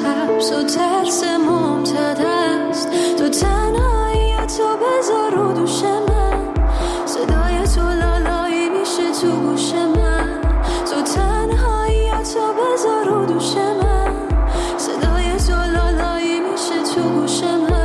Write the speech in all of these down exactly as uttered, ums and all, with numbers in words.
حبس و ترس ممتد است. تو تنهایی تو بذار رو دوش من، صدای تو لالایی میشه تو گوش من. تو تنهایی تو بذار رو دوش من، صدای تو لالایی میشه تو گوش من.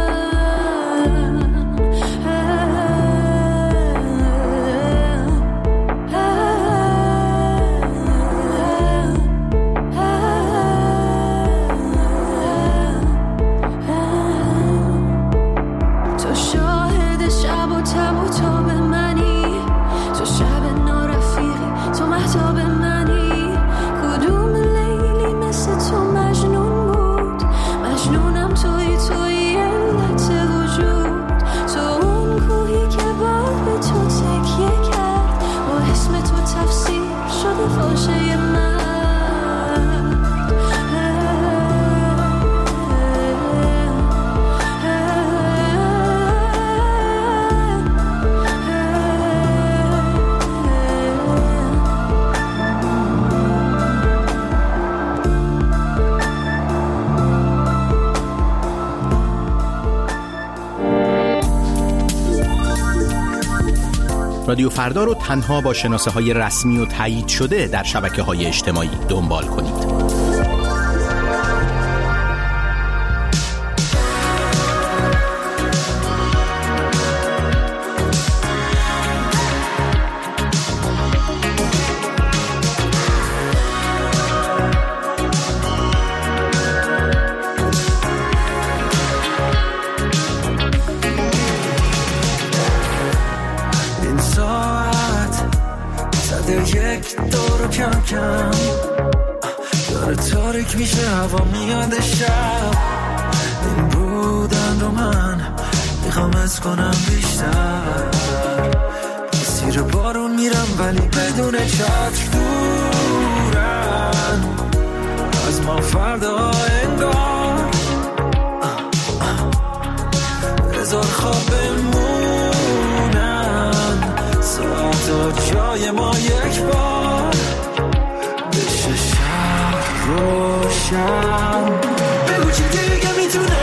رادیو فردا رو تنها با شناسه های رسمی و تایید شده در شبکه های اجتماعی دنبال کنید. داره تاریک میشه هوا میاد شب، این بودن رو من میخوام از کنم بیشتر. مسیر بارون میرم ولی بدون چتر، دورن از ما فردا انگار. بذار خواب بمونن ساعتا جای ما یک بار، بشه شب روشن. بگو چی دیگه میتونه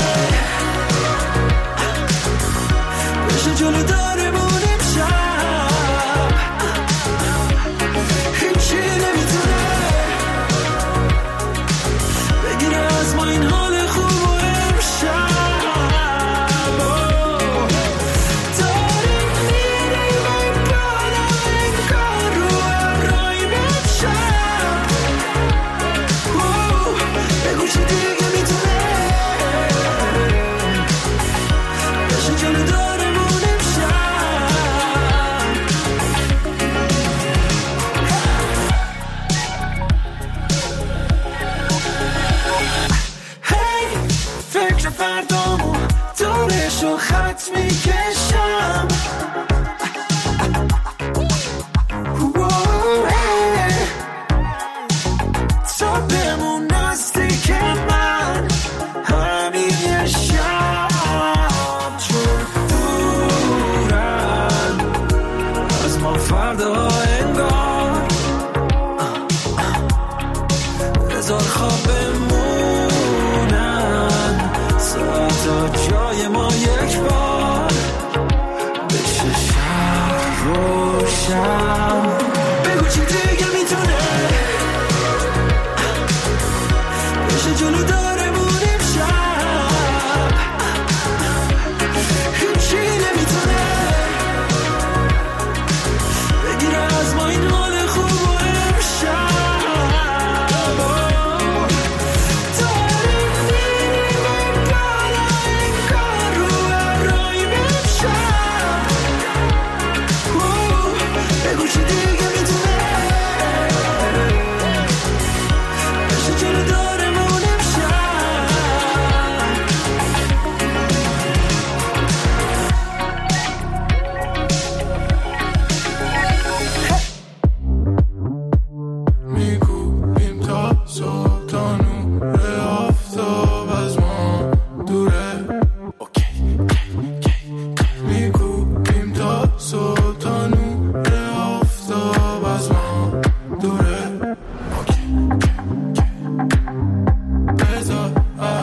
بشه جلو دارمونیم شب، هیچی نمیتونه بگیره از ما این حال خوب و امشب. فردامو دورشو خط میکشم، تا بمون نزدیک من همین یه شب، چون دورن از ما فردا انگار. بذار خواب بمونن ساعتا جای ما یک بار، بشه شب روشن. بگو چی دیگه میتونه بشه جلو دارمونیم شب، هیچی نمیتونه بگیره از ما این حال خوب و امشب. I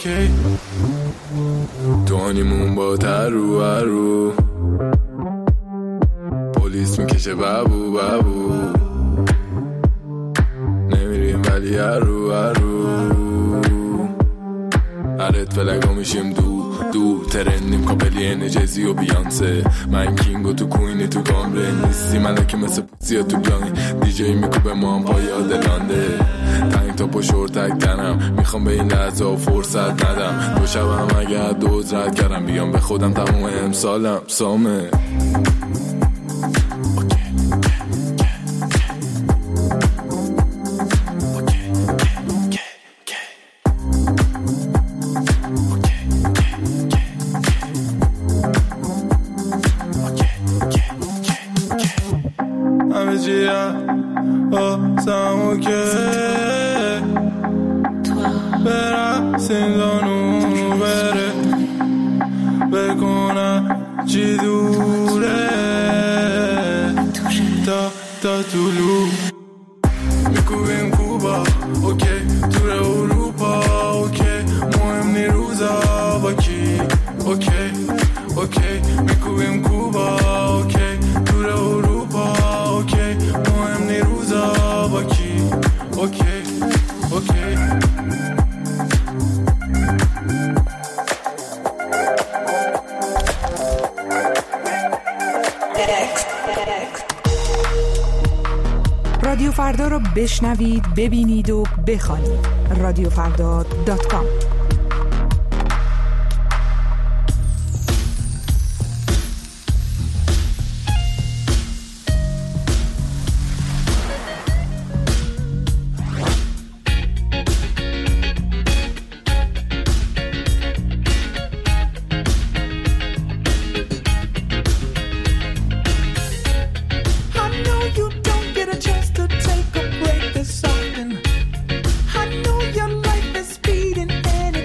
اوکی دونیمون با ترو هرو پلیس میکشه بابو بابو نمیریم ولی هرو هرو هرت فلگا میشیم دو دو ترندیم کاپلین جزی و بیانسه من کینگ و تو کوینی تو کامره نیستی ملکی مثل پوزیا تو گانی دیجی میکوبه ما هم پای آدلانده تنگ تا پا شورتک تنم میخوام به این لحظه و فرصت ندم دو شبم اگر دوز رد کردم بیام به خودم تموم امسالم سامه رادیو فردا رو بشنوید، ببینید و بخوانید. رادیو فردا دات کام. I know your life is speeding and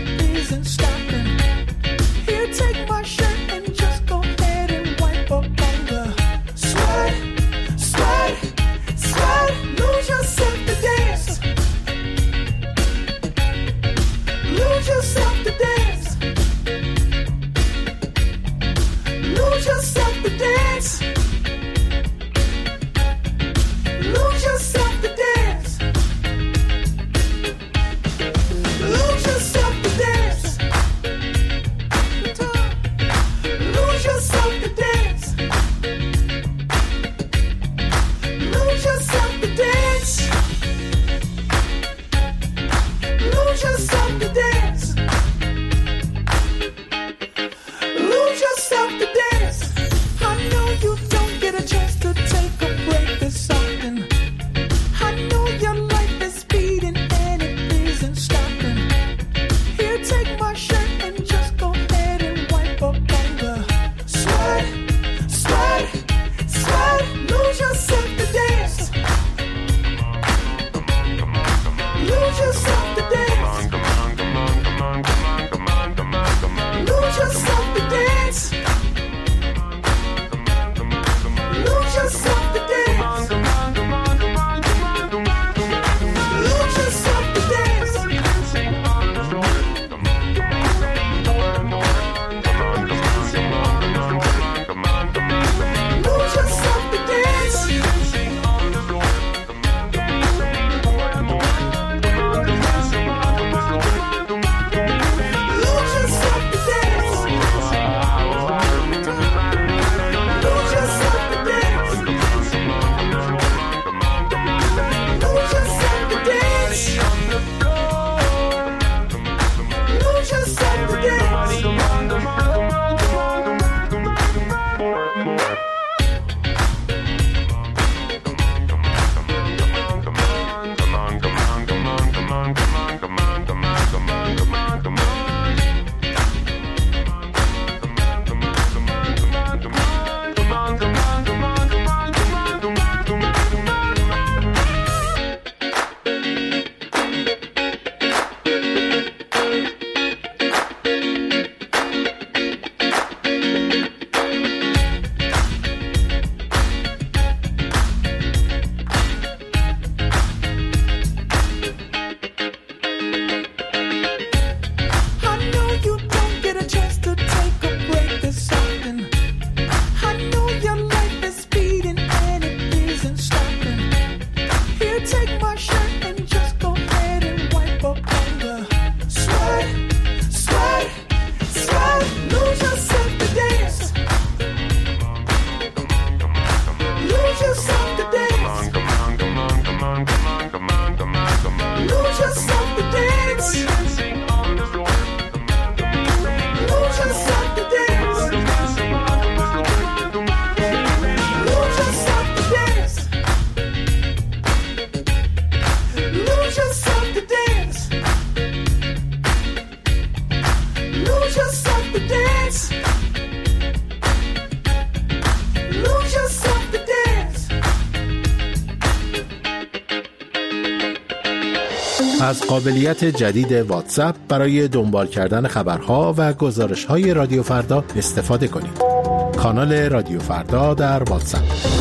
از قابلیت جدید واتساپ برای دنبال کردن خبرها و گزارش‌های رادیو فردا استفاده کنید. کانال رادیو فردا در واتساپ.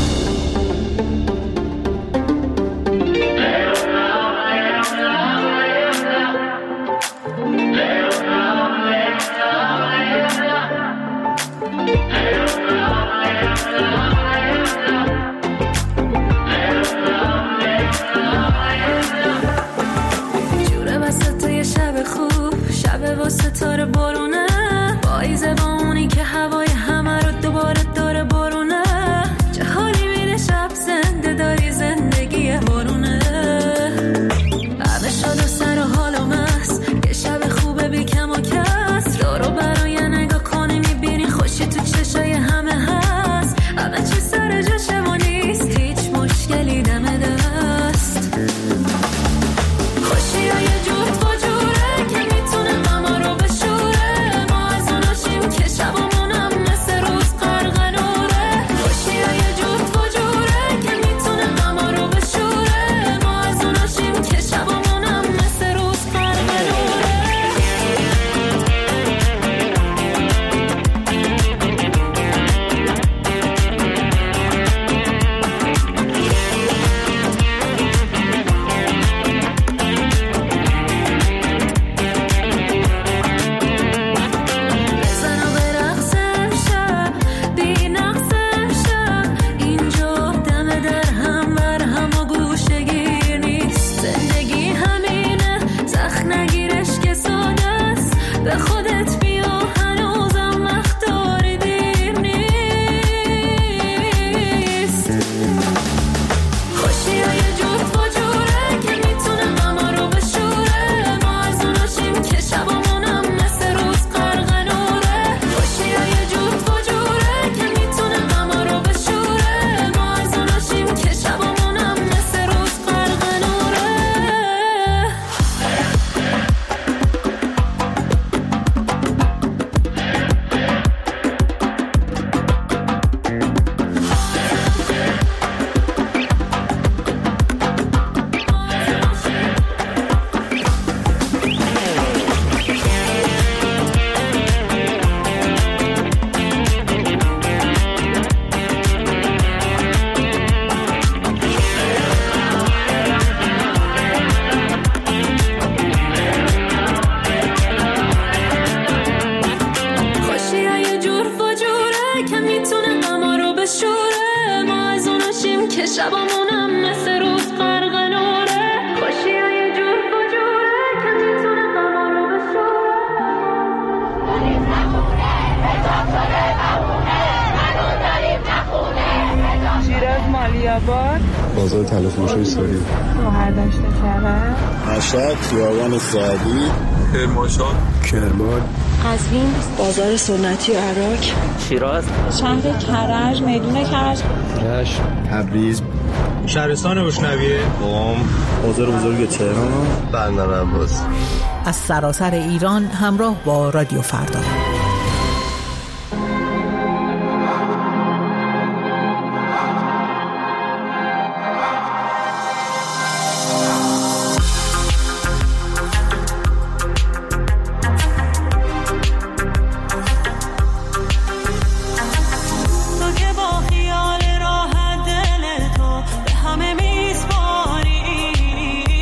ستاره بارونه پاییزه با اونی که هوای همه رو دوباره داره بارونه چه حالی میده شب زنده داری زندگی بارونه همه شاد و سر و حال و مست یه شب خوبه بی کم و کس رو رو برای نگاه کنی میبینی خوشی تو چشای همه هست همه چی سر جاشه و نیست هیچ مشکلی دم دست خوشی های جور تو جوره که میتونه غما رو بشوره ما از اوناشیم که شبمونم مثل روز غرق نوره خوشی های جور تو جوره که میتونه غما رو بشوره ما از اوناشیم که شبمونم مثل روز غرق نوره بازار تلفروشی ساری روهر داشته کرده مشهد خیابان سعدی کرمانشاه کرمان قزوین بازار سنتی و عراق شیراز شهر کرج میدون کرج رشت تبریز شهرستان بوشنویه قم بازار بزرگ تهران بندر عباس. از سراسر ایران همراه با رادیو فردا.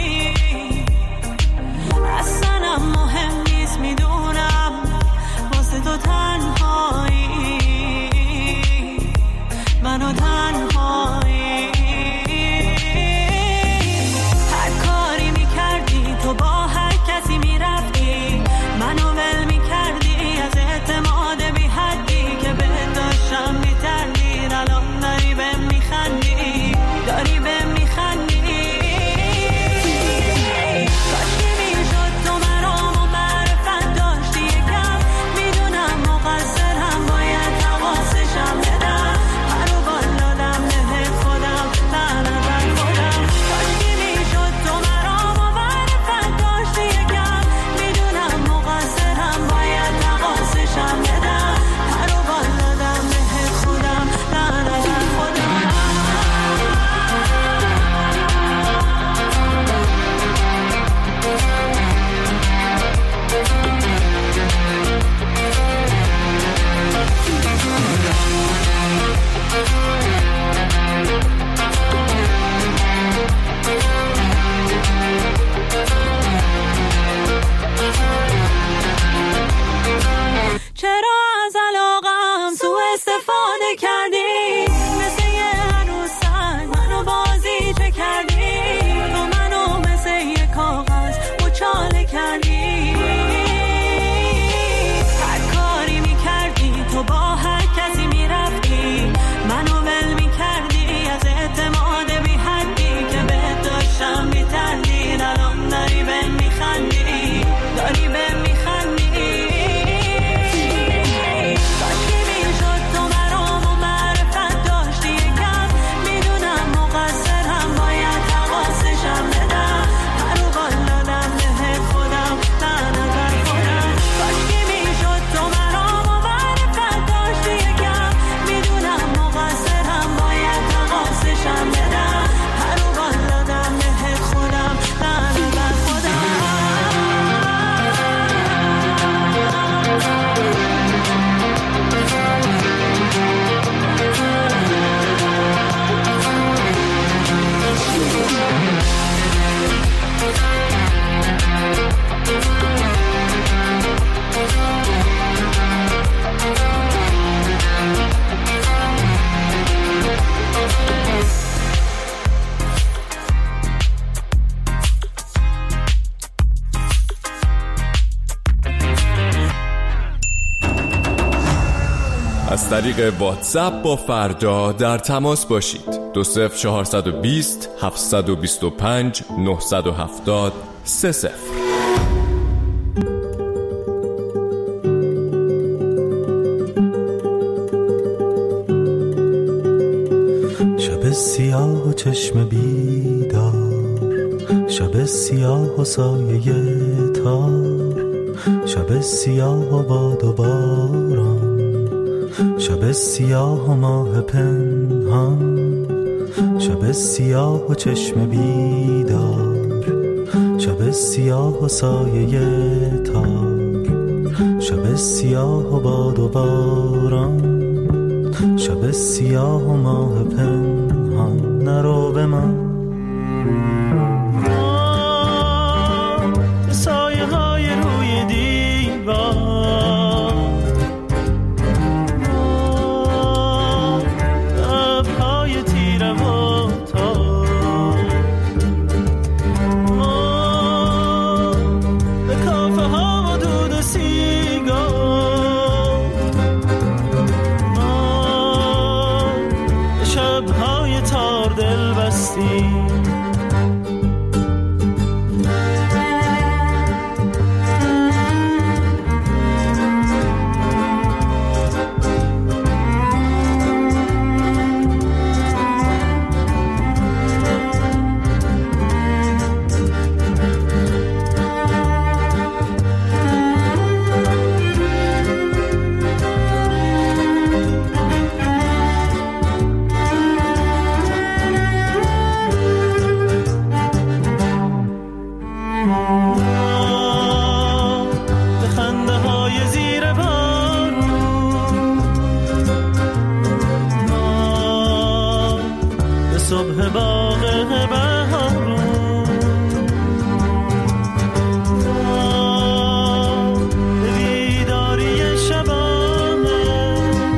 اصلا مهم نیست میدونم از طریق واتساپ با فردا در تماس باشید. دو صفر چهارصد و بیست هفتصد و بیست و پنج نهصد و هفتاد سه صفر. شب سیاه و چشم بیدار، شب سیاه و سایه تار، شب سیاه و باد و باران، شب سیاه و ماه پنهان، شب سیاه و چشم بیدار، شب سیاه و سایه تار، شب سیاه و باد و باران، شب سیاه و ماه پنهان. نرو به من سایه های روی دیوار، لبهای تیره و تار، به کافه ها و دود و سیگار، به شبهای تار دل بستی. صبح باغ بهارون، به بیداری شبانه،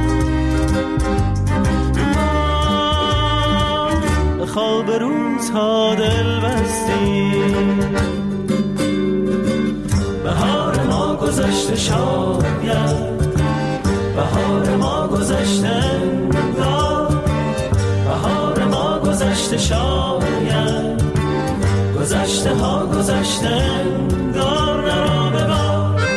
به خواب روزها دل بستی. بهار ما گذشته شاید، بهار ما گذشته انگار، بهار ما گذشته شاید، گذشته ها گذشته انگار. نرو ببار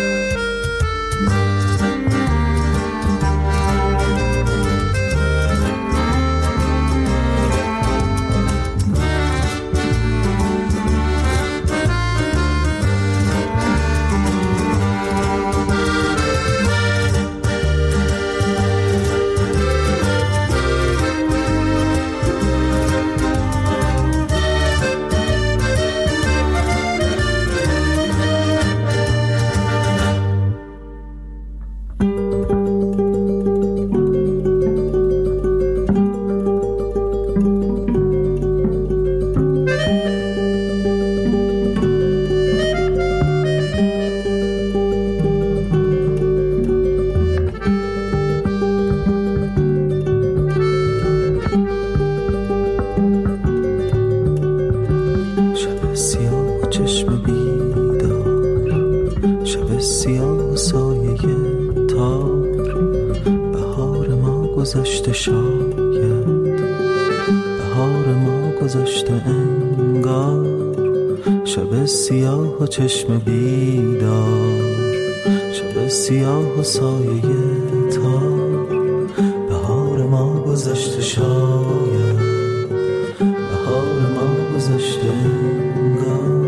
گذشته شاید، بهار ما گذشته انگار، شب سیاه و چشم بیدار، شب سیاه و سایه تار، بهار ما گذشته شاید، بهار ما گذشته انگار.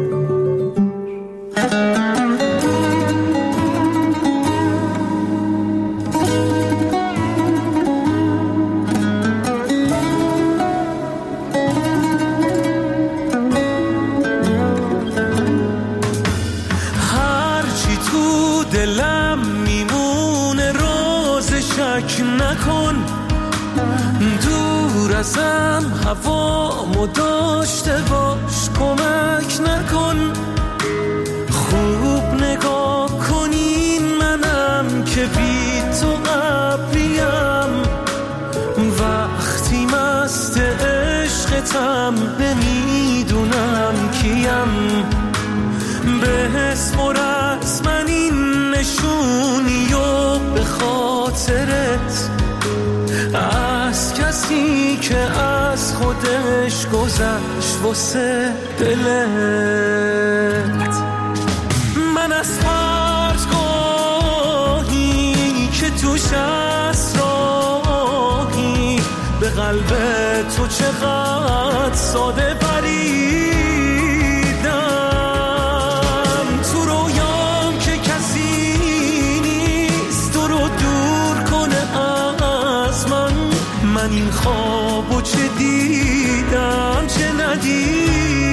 دلم میمونه روز شک نکن، دور ازم هوامو داشته باش کمک نکن. خوب نگاه کنین منم که بی تو قبلیم، وقتی مست عشقتم نمیدونم کیم. به اسم و رسم این نشونی و به خاطرت کسی که از خودش گذشت واسه دلت. من از فرزگاهی که توش اسراحی به قلب تو چقدر ساده بریدم. تو رویام که کسی نیست تو رو دور کنه از من. من این خوابو چه دیدم چه ندیدم.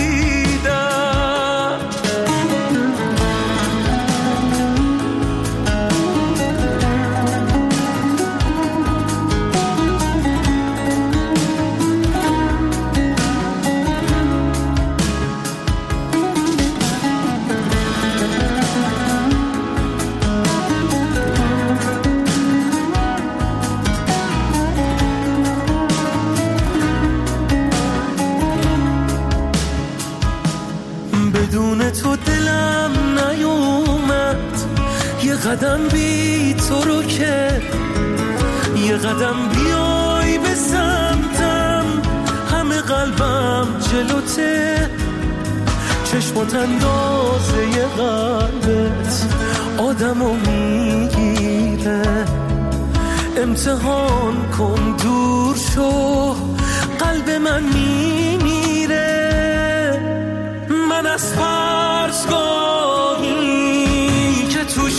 بدون تو دلم نیومد یه قدم بی تو رو که یه قدم بیای به سمتم. همه قلبم جلوته چشمات اندازه یه قلبت آدمو میگیره. امتحان کن دور شو قلب من میمیره. من از فرزگاهی که توش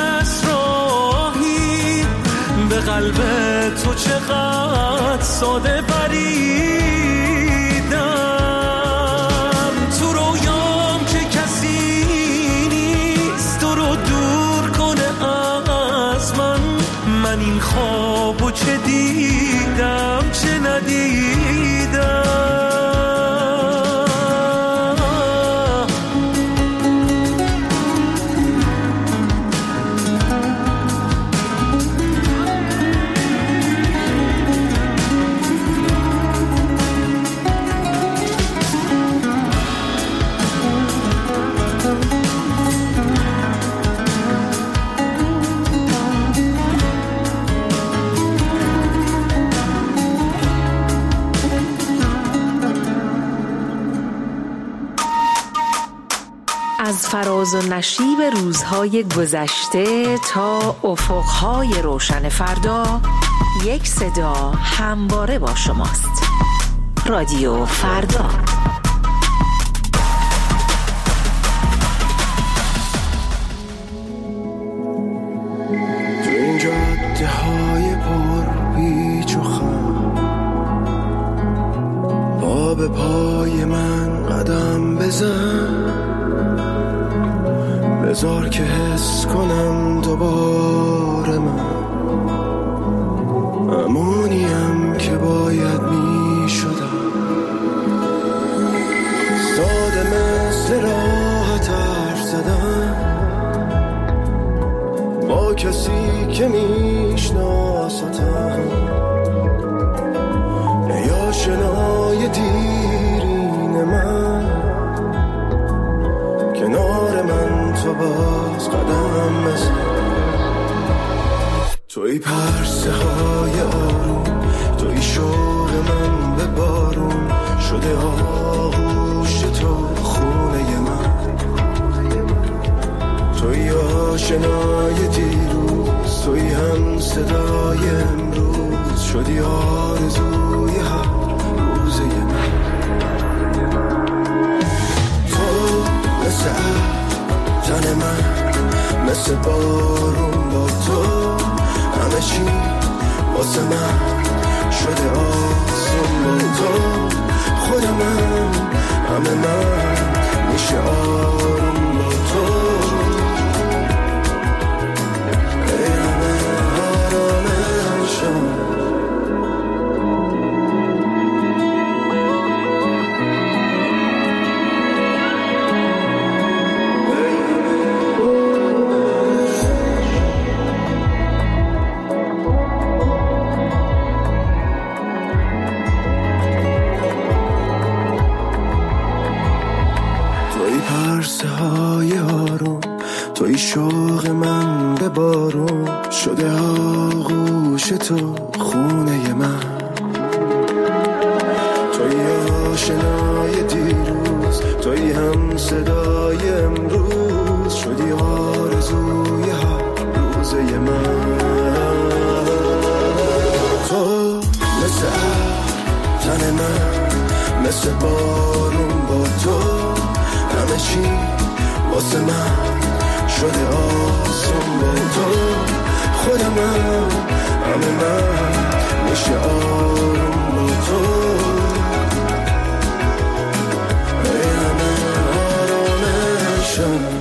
اسراحی به قلب تو چقدر ساده بریدم. تو رویام که کسی نیست تو رو دور کنه از من. من این خوابو چه دیدم چه ندیدم. از فراز و نشیب روزهای گذشته تا افقهای روشن فردا یک صدا همواره با شماست. رادیو فردا. تو این جاده های پر پیچ و خم پا به پای من قدم بزن. بذار که حس کنم دوباره من امونیم که باید می شدم. ساده مثل راحت حرف زدن با کسی که میشناستم. ای آشنای دیرین من کنار من تو باز قدم بزن. توی پرسه های آروم توی شوق من به بارون شده آغوش تو خونه من. توی آشنای دیروز توی هم صدای امروز شدی آرزوی هر روزه من. تو مثل تن من مثل بارون با تو همه چی واسه من شده آسون با تو. خود من همه من میشه آروم با تو. ای همه آرامشم پرسه های آروم توی شوق من به بارون شده آغوش تو خونه من. آشنای دیروز، تویی هم صدای امروز، شدی آرزوی هر روزه من. تو مثل تن من، مثل بارون با تو، همه چی واسه من شده آسون با تو. خودمم همه من میشه آروم با تو، ای همه آرامشم.